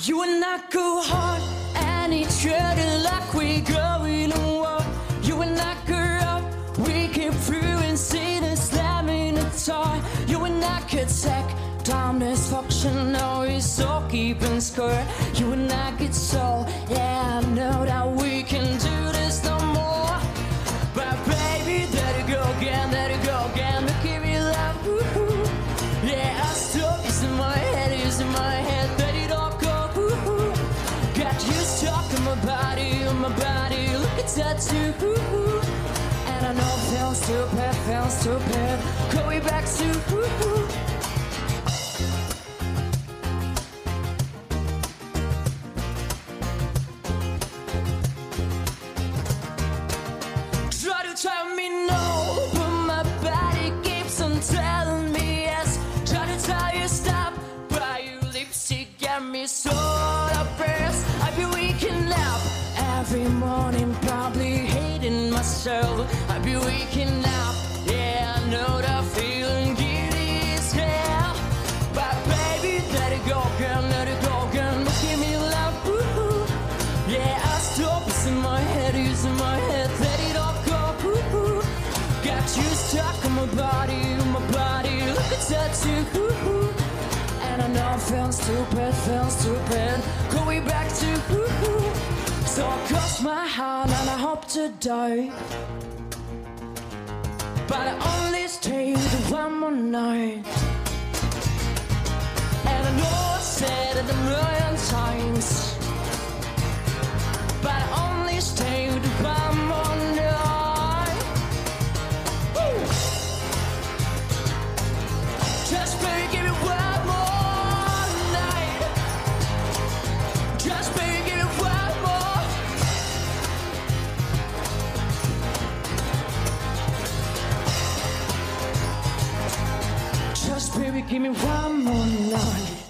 You and I go hard and each other like we're going to war. You and I grew up, we came through and see the slamming the toy. You and I could take down this function, now it's all keeping score. You and I get so, yeah, I know that we can do this no more. But baby, let it go again, let it go again. Look at me love, woo-hoo. Yeah, I still is in my head, let it all go, woo-hoo. Got you stuck in my body, look at that too, woo-hoo. And I know it feels stupid, going back to, woo-hoo. Tell me no, but my body keeps on telling me yes. Try to tell you stop, but your lips, you get me so depressed. I be waking up every morning, probably hating myself. I be waking up, yeah, I know that feeling giddy as hell. But baby, let it go again, look at me love, woo-hoo. Yeah, I stop, it's in my head, let it all go. Got you stuck on my body, look at that too. And I know I feel stupid, going back to. So I cross my heart and I hope to die, but I only stayed one more night. And I know I said it a million times, but I only stayed one more night. Just baby, give me one more night. Just baby, give me one more. Just baby, give me one more night.